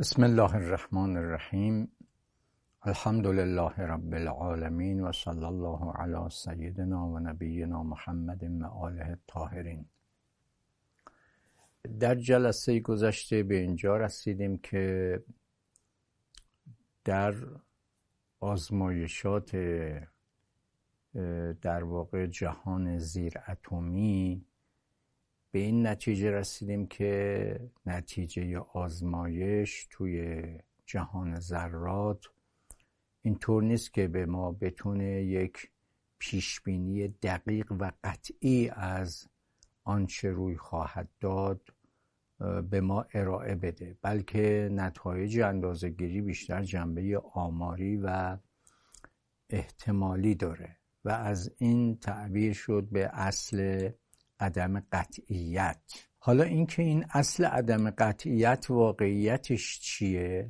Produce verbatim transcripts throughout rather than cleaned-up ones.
بسم الله الرحمن الرحیم. الحمد لله رب العالمین و صلی الله علی سیدنا و نبینا محمد و آله الطاهرین. در جلسه گذشته به اینجا رسیدیم که در آزمایشات در واقع جهان زیر اتمی به این نتیجه رسیدیم که نتیجه آزمایش توی جهان ذرات اینطور نیست که به ما بتونه یک پیشبینی دقیق و قطعی از آنچه روی خواهد داد به ما ارائه بده، بلکه نتایج اندازه‌گیری بیشتر جنبه آماری و احتمالی داره و از این تعبیر شد به اصل عدم قطعیت. حالا اینکه این اصل عدم قطعیت واقعیتش چیه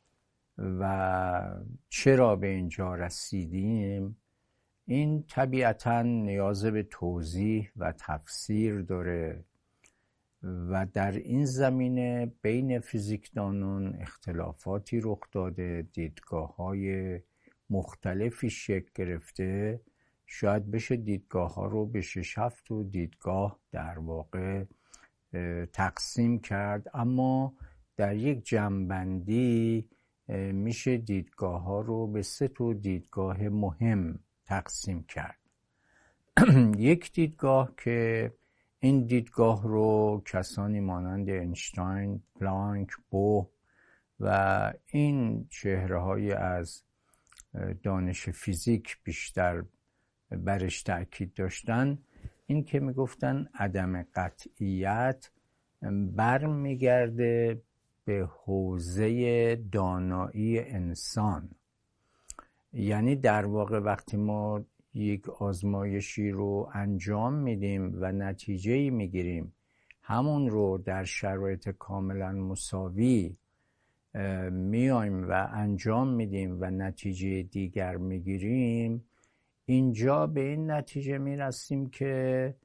و چرا به اینجا رسیدیم، این طبیعتاً نیاز به توضیح و تفسیر داره و در این زمینه بین فیزیکدانان اختلافاتی رخ داده، دیدگاه‌های مختلفی شکل گرفته. شاید بشه دیدگاه ها رو به شش هفت و دیدگاه در واقع تقسیم کرد، اما در یک جمع‌بندی میشه دیدگاه ها رو به سه تا دیدگاه مهم تقسیم کرد. یک دیدگاه که این دیدگاه رو کسانی مانند اینشتین، پلانک، بوه و این چهره های از دانش فیزیک بیشتر برش تأکید داشتن، این که میگفتن عدم قطعیت برمیگرده به حوزه دانایی انسان. یعنی در واقع وقتی ما یک آزمایشی رو انجام میدیم و نتیجه‌ای میگیریم، همون رو در شرایط کاملا مساوی میایم و انجام میدیم و نتیجه دیگر میگیریم، اینجا به این نتیجه میرسیم که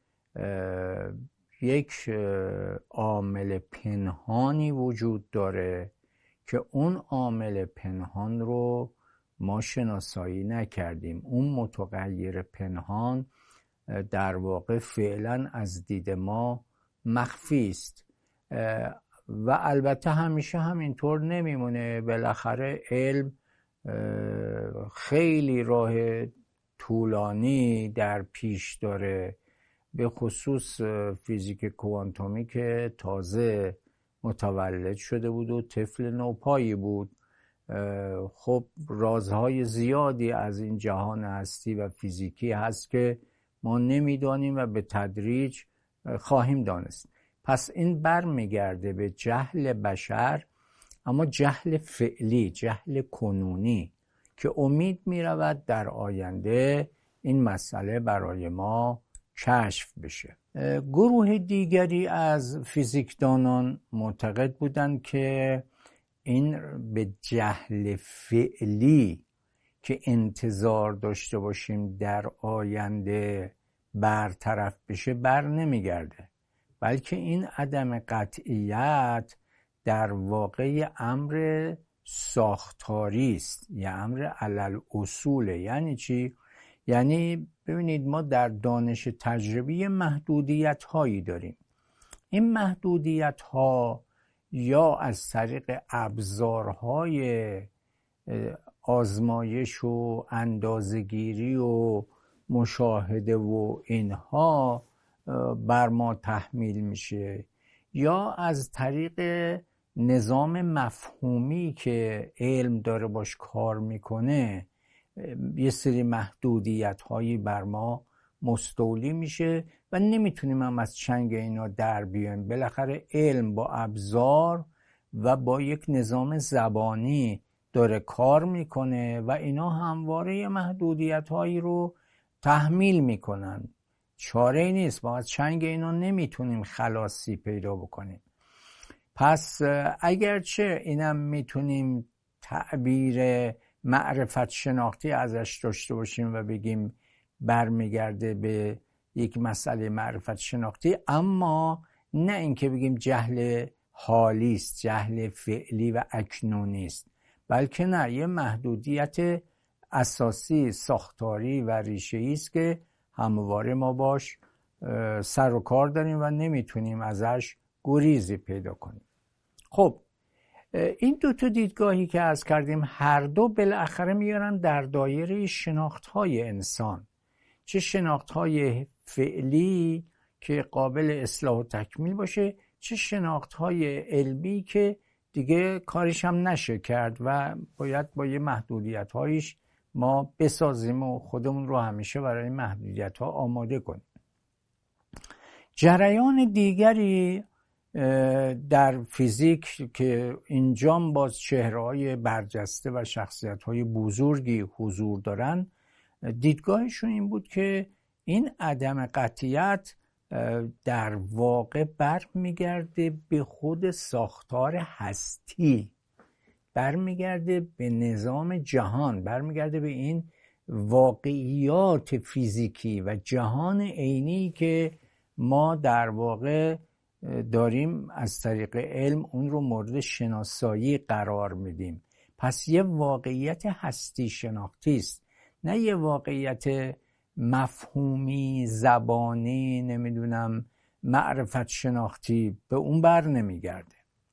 یک عامل پنهانی وجود داره که اون عامل پنهان رو ما شناسایی نکردیم. اون متغیر پنهان در واقع فعلا از دید ما مخفی است و البته همیشه همینطور نمیمونه. بالاخره علم خیلی راه طولانی در پیش داره، به خصوص فیزیک کوانتومی که تازه متولد شده بود و طفل نوپایی بود. خب رازهای زیادی از این جهان هستی و فیزیکی هست که ما نمیدانیم و به تدریج خواهیم دانست. پس این برمیگرده به جهل بشر، اما جهل فعلی، جهل کنونی که امید می رود در آینده این مسئله برای ما کشف بشه. گروه دیگری از فیزیکدانان معتقد بودند که این به جهل فعلی که انتظار داشته باشیم در آینده برطرف بشه بر نمیگرده، بلکه این عدم قطعیت در واقع امر ساختاری است یا امر علل اصوله. یعنی چی؟ یعنی ببینید ما در دانش تجربی محدودیت هایی داریم. این محدودیت ها یا از طریق ابزارهای آزمایش و اندازه‌گیری و مشاهده و اینها بر ما تحمیل میشه، یا از طریق نظام مفهومی که علم داره باش کار میکنه یه سری محدودیت هایی بر ما مستولی میشه و نمیتونیم هم از چنگ اینا در بیایم. بالاخره علم با ابزار و با یک نظام زبانی داره کار میکنه و اینا همواره محدودیت هایی رو تحمیل میکنن. چاره نیست، ما از چنگ اینا نمیتونیم خلاصی پیدا بکنیم. پس اگرچه اینم میتونیم تعبیر معرفت شناختی ازش داشته باشیم و بگیم برمیگرده به یک مسئله معرفت شناختی، اما نه اینکه بگیم جهل حالی است، جهل فعلی و اکنونی است، بلکه نه، یه محدودیت اساسی ساختاری و ریشه‌ای است که همواره ما باش سر و کار داریم و نمیتونیم ازش گریزی پیدا کنیم. خب این دو تا دیدگاهی که عرض کردیم هر دو بالاخره میارن در دایره شناخت‌های انسان، چه شناخت‌های فعلی که قابل اصلاح و تکمیل باشه، چه شناخت‌های علمی که دیگه کارش هم نشه کرد و باید با یه محدودیت‌هایش ما بسازیم و خودمون رو همیشه برای محدودیت‌ها آماده کنیم. جریان دیگری در فیزیک که اینجام باز چهره‌های برجسته و شخصیت‌های بزرگی حضور دارن، دیدگاهشون این بود که این عدم قطعیت در واقع برمیگرده به خود ساختار هستی، برمیگرده به نظام جهان، برمیگرده به این واقعیات فیزیکی و جهان عینی که ما در واقع داریم از طریق علم اون رو مورد شناسایی قرار میدیم. پس یه واقعیت هستی شناختی است، نه یه واقعیت مفهومی زبانی نمیدونم معرفت شناختی، به اون بر نمیگرده.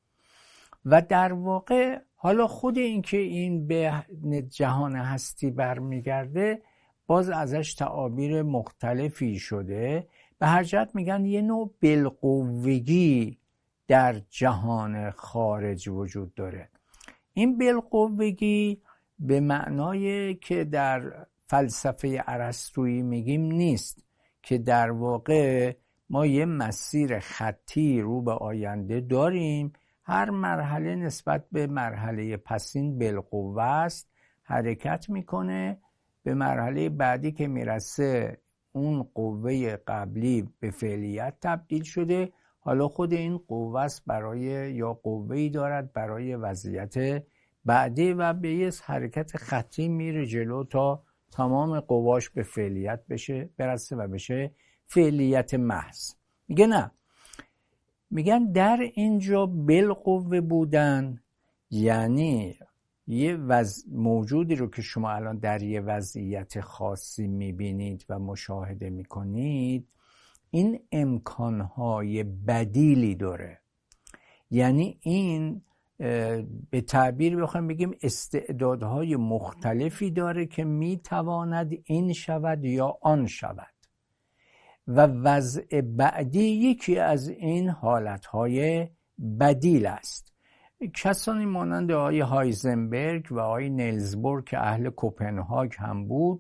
و در واقع حالا خود این که این به جهان هستی برمیگرده باز ازش تعابیر مختلفی شده. به هر جهت میگن یه نوع بالقوگی در جهان خارج وجود داره. این بالقوگی به معنای که در فلسفه ارسطویی میگیم نیست، که در واقع ما یه مسیر خطی رو به آینده داریم، هر مرحله نسبت به مرحله پسین بالقوه است، حرکت میکنه، به مرحله بعدی که میرسه اون قوه قبلی به فعلیت تبدیل شده، حالا خود این قوه است برای یا قوه‌ای دارد برای وضعیت بعدی و به یه حرکت خطی میره جلو تا تمام قواش به فعلیت بشه برسه و بشه فعلیت محض. میگه نه، میگن در اینجا بالقوه بودن یعنی یه وضع موجودی رو که شما الان در یه وضعیت خاصی میبینید و مشاهده میکنید، این امکانهای بدیلی داره. یعنی این به تعبیر بخوایم بگیم استعدادهای مختلفی داره که میتواند این شود یا آن شود و وضع بعدی یکی از این حالتهای بدیل است. کسانی مانند آقای هایزنبرگ و آقای نیلز بور که اهل کوپنهاگ هم بود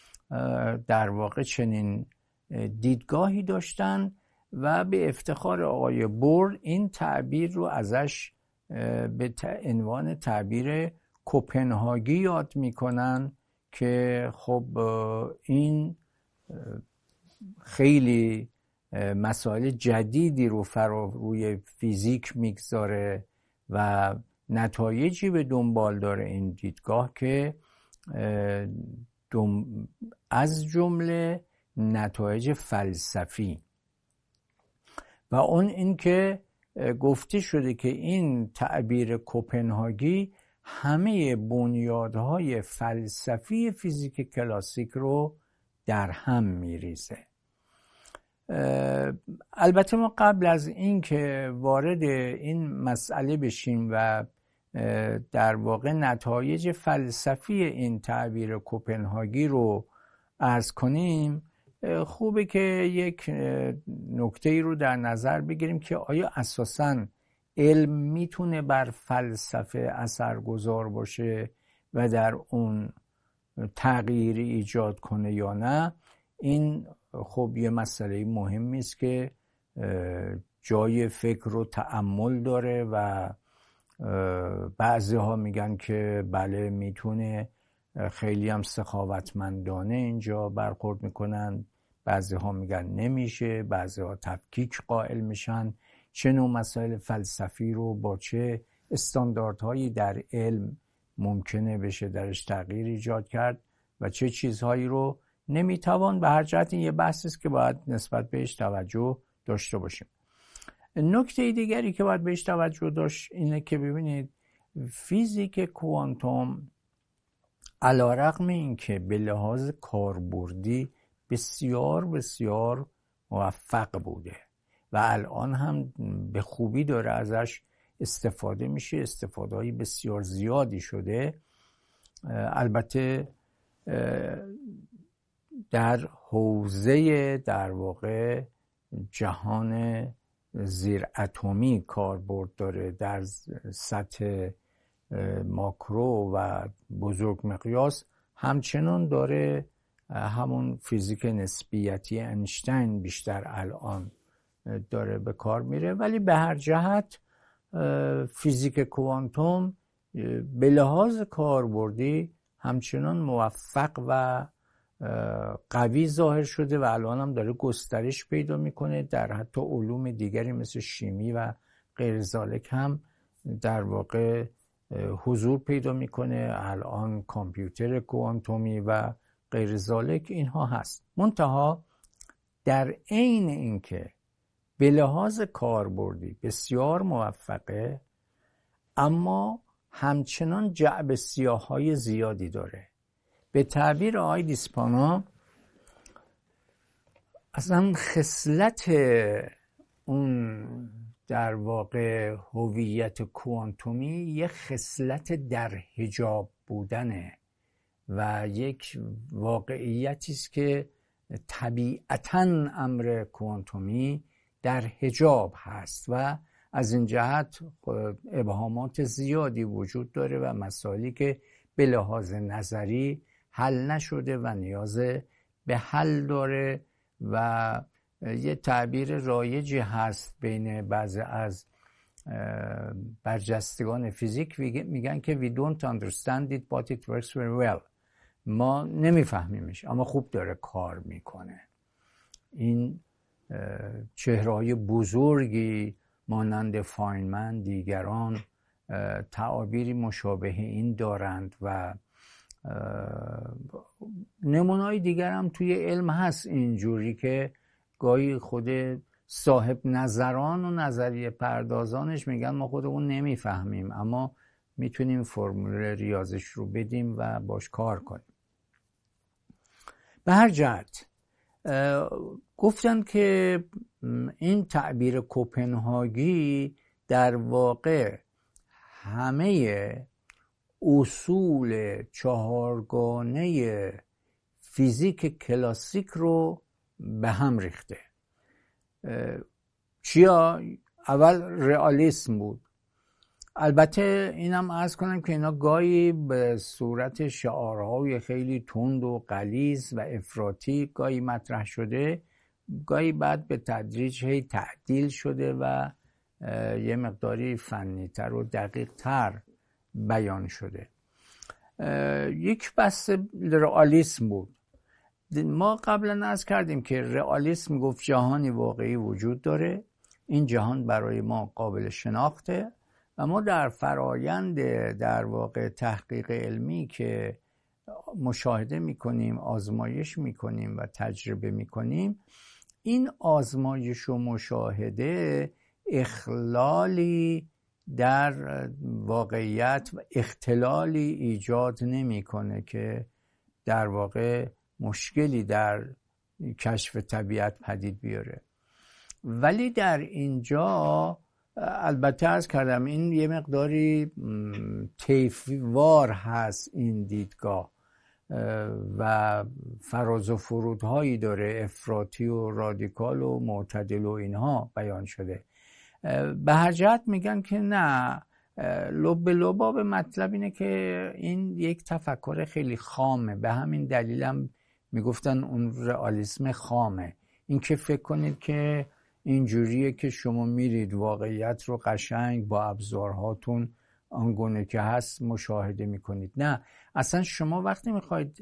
در واقع چنین دیدگاهی داشتن و به افتخار آقای بور این تعبیر رو ازش به عنوان تعبیر کوپنهاگی یاد میکنن که خب این خیلی مسائل جدیدی رو فرا روی فیزیک میگذاره و نتایجی به دنبال داره این دیدگاه که از جمله نتایج فلسفی و اون این که گفته شده که این تعبیر کوپنهاگی همه بنیادهای فلسفی فیزیک کلاسیک رو در هم میریزه. البته ما قبل از این که وارد این مسئله بشیم و در واقع نتایج فلسفی این تعبیر کوپنهاگی رو عرض کنیم، خوبه که یک نکته رو در نظر بگیریم که آیا اساساً علم میتونه بر فلسفه اثرگذار باشه و در اون تغییری ایجاد کنه یا نه. این خب یه مسئله مهمی است که جای فکر و تأمل داره و بعضی ها میگن که بله میتونه، خیلی هم سخاوتمندانه اینجا برخورد میکنن، بعضی ها میگن نمیشه، بعضی ها تفکیک قائل میشن چه نوع مسائل فلسفی رو با چه استانداردهایی در علم ممکنه بشه درش تغییر ایجاد کرد و چه چیزهایی رو نمیتوان. به هر جهت این یه بحثی است که باید نسبت بهش توجه داشته باشیم. نکته دیگری که باید بهش توجه داشت اینه که ببینید فیزیک کوانتوم علیرغم این که به لحاظ کاربردی بسیار بسیار موفق بوده و الان هم به خوبی داره ازش استفاده میشه، استفاده‌های بسیار زیادی شده، البته در حوزه در واقع جهان زیر اتمی کاربرد داره، در سطح ماکرو و بزرگ مقیاس همچنان داره همون فیزیک نسبیتی اینشتین بیشتر الان داره به کار میره، ولی به هر جهت فیزیک کوانتوم به لحاظ کاربردی همچنان موفق و قوی ظاهر شده و الان هم داره گسترش پیدا میکنه در حتی علوم دیگری مثل شیمی و غیر ذالک هم در واقع حضور پیدا میکنه. الان کامپیوتر کوانتومی و غیر ذالک اینها هست. منتها در عین اینکه به لحاظ کاربردی بسیار موفقه، اما همچنان جعب سیاه‌های زیادی داره. به تعبیر آقای دیسپانا اصلا خصلت اون در واقع هویت کوانتومی یک خصلت در حجاب بودنه و یک واقعیتی است که طبیعتاً امر کوانتومی در حجاب هست و از این جهت ابهامات زیادی وجود داره و مسائلی که به لحاظ نظری حل نشده و نیاز به حل داره و یه تعبیر رایجی هست بین بعضی از برجستگان فیزیک میگن که we don't understand it but it works very well. ما نمیفهمیمش اما خوب داره کار میکنه. این چهره‌های بزرگی مانند فاینمن دیگران تعابیری مشابه این دارند و نمونه‌های دیگر هم توی علم هست اینجوری که گاهی خود صاحب نظران و نظریه پردازانش میگن ما خودمون نمیفهمیم اما میتونیم فرمول ریاضیش رو بدیم و باش کار کنیم. به هر جهت گفتن که این تعبیر کوپنهاگی در واقع همه اصول چهارگانه فیزیک کلاسیک رو به هم ریخته. چیا؟ اول رئالیسم بود. البته اینم عرض کنم که اینا گاهی به صورت شعارهای خیلی تند و غلیظ و افراطی گاهی مطرح شده، گاهی بعد به تدریج هی تعدیل شده و یه مقداری فنی‌تر و دقیق‌تر بیان شده. یک بحث رئالیسم بود. ما قبلا عرض کردیم که رئالیسم گفت جهانی واقعی وجود داره، این جهان برای ما قابل شناخته و ما در فرایند در واقع تحقیق علمی که مشاهده میکنیم، آزمایش میکنیم و تجربه میکنیم، این آزمایش و مشاهده اخلالی در واقعیت و اختلالی ایجاد نمیکنه که در واقع مشکلی در کشف طبیعت پدید بیاره. ولی در اینجا البته عرض کردم این یه مقداری طیفوار هست این دیدگاه و فراز و فرودهایی داره، افراطی و رادیکال و معتدل و اینها بیان شده. به هر جهت میگن که نه، لب لباب مطلب اینه که این یک تفکر خیلی خامه، به همین دلیل هم میگفتن اون رئالیسم خامه. این که فکر کنید که اینجوریه که شما میرید واقعیت رو قشنگ با ابزارهاتون آنگونه که هست مشاهده میکنید. نه، اصلا شما وقتی میخواید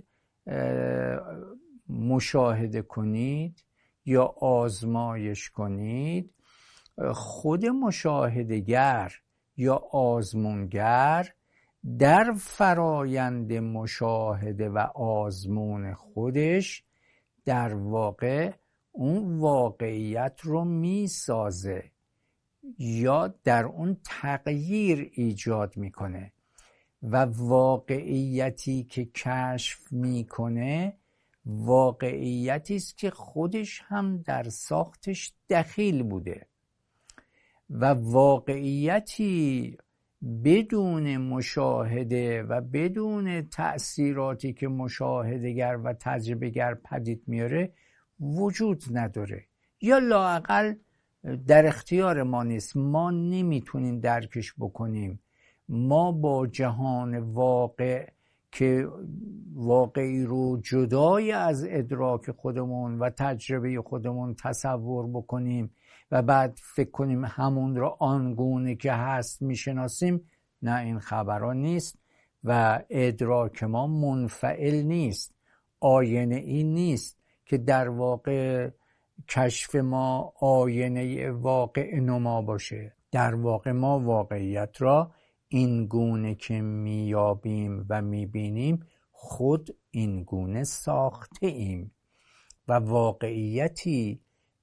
مشاهده کنید یا آزمایش کنید، خود مشاهدگر یا آزمونگر در فرایند مشاهده و آزمون خودش در واقع اون واقعیت رو میسازه. یا در اون تغییر ایجاد میکنه و واقعیتی که کشف میکنه واقعیتی است که خودش هم در ساختش دخیل بوده و واقعیتی بدون مشاهده و بدون تأثیراتی که مشاهده‌گر و تجربه‌گر پدید میاره وجود نداره یا لااقل در اختیار ما نیست. ما نمیتونیم درکش بکنیم. ما با جهان واقع که واقعی رو جدای از ادراک خودمون و تجربه خودمون تصور بکنیم و بعد فکر کنیم همون رو آنگونه که هست میشناسیم، نه، این خبرها نیست و ادراک ما منفعل نیست، آینه ای نیست که در واقع کشف ما آینه واقع نما باشه. در واقع ما واقعیت را این گونه که میابیم و میبینیم خود این گونه ساخته ایم و واقعیتی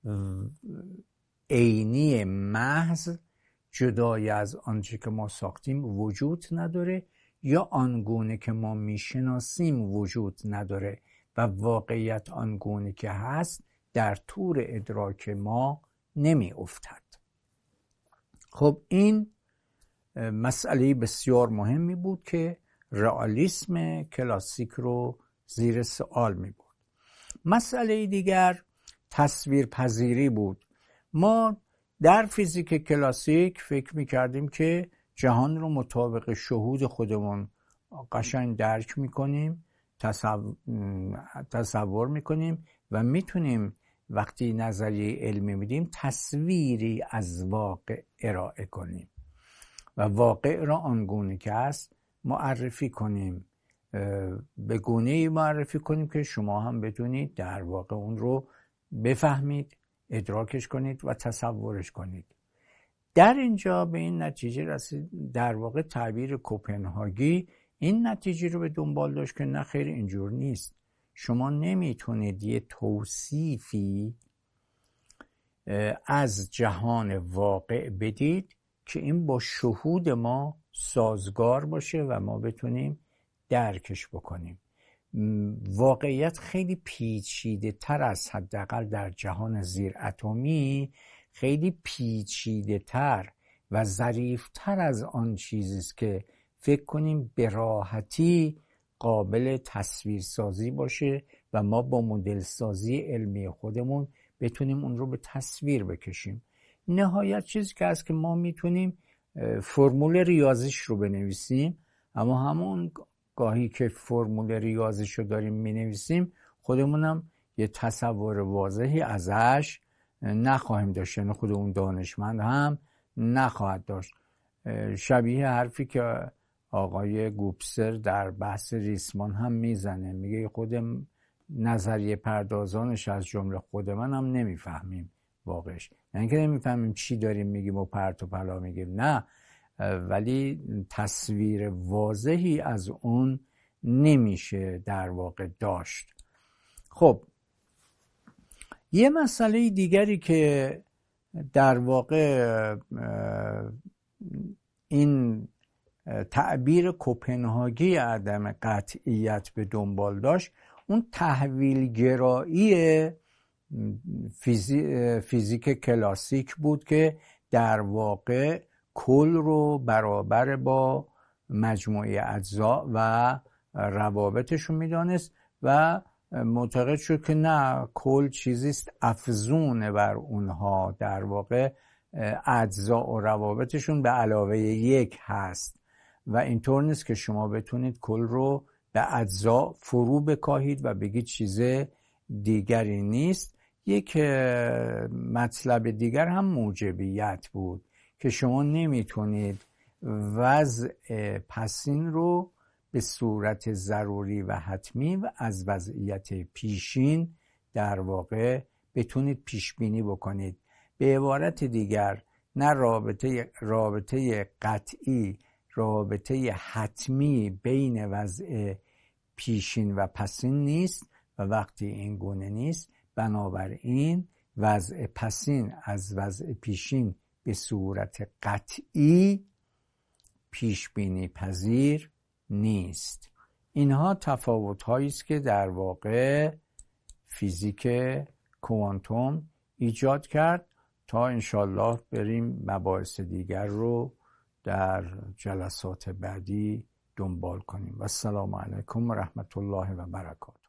عینی محض جدای از آنچه که ما ساختیم وجود نداره یا آنگونه که ما میشناسیم وجود نداره و واقعیت آنگونه که هست در طور ادراک ما نمی افتد. خب این مسئله بسیار مهمی بود که رئالیسم کلاسیک رو زیر سوال می بود. مسئله دیگر تصویر پذیری بود. ما در فیزیک کلاسیک فکر می کردیم که جهان رو مطابق شهود خودمون قشنگ درک می کنیم، تصور, تصور می کنیم و می تونیم وقتی نظریه علمی میدیم تصویری از واقع ارائه کنیم و واقع را آنگونه که است معرفی کنیم، به گونه‌ای معرفی کنیم که شما هم بتونید در واقع اون رو بفهمید، ادراکش کنید و تصورش کنید. در اینجا به این نتیجه رسید، در واقع تعبیر کوپنهاگی این نتیجه رو به دنبال داشت که نه خیر، اینجور نیست. شما نمیتونید یه توصیفی از جهان واقع بدید که این با شهود ما سازگار باشه و ما بتونیم درکش بکنیم. واقعیت خیلی پیچیده تر از حداقل در جهان زیر اتمی خیلی پیچیده تر و ظریف تر از آن چیزی است که فکر کنیم به راحتی قابل تصویر سازی باشه و ما با مدل سازی علمی خودمون بتونیم اون رو به تصویر بکشیم. نهایت چیزی که هست که ما میتونیم فرمول ریاضیش رو بنویسیم، اما همون گاهی که فرمول ریاضیش رو داریم مینویسیم خودمونم یه تصور واضحی ازش نخواهیم داشت، یعنی خود اون دانشمند هم نخواهد داشت. شبیه حرفی که آقای گوبسر در بحث ریسمان هم میزنه، میگه خود نظریه پردازانش از جمله خود من هم نمیفهمیم واقعش، یعنی که نمیفهمیم چی داریم میگیم و پرت و پلا میگیم، نه، ولی تصویر واضحی از اون نمیشه در واقع داشت. خب یه مسئله دیگری که در واقع این تعبیر کوپنهاگی عدم قطعیت به دنبال داشت، اون تحویل گرایی فیزی... فیزیک کلاسیک بود که در واقع کل رو برابر با مجموعه اجزا و روابطشون میدانست و معتقد شد که نه، کل چیزیست افزون بر اونها، در واقع اجزا و روابطشون به علاوه یک هست و اینطور نیست که شما بتونید کل رو به اجزا فرو بکاهید و بگید چیز دیگری نیست. یک مطلب دیگر هم موجبیت بود که شما نمیتونید وضع پسین رو به صورت ضروری و حتمی و از وضعیت پیشین در واقع بتونید پیش بینی بکنید. به عبارت دیگر نه رابطه رابطه قطعی، رابطه حتمی بین وضع پیشین و پسین نیست و وقتی این گونه نیست، بنابراین وضع پسین از وضع پیشین به صورت قطعی پیش بینی پذیر نیست. اینها تفاوت هایی است که در واقع فیزیک کوانتوم ایجاد کرد تا انشالله بریم مباحث دیگر رو در جلسات بعدی دنبال کنیم. و السلام علیکم و رحمت الله و برکاته.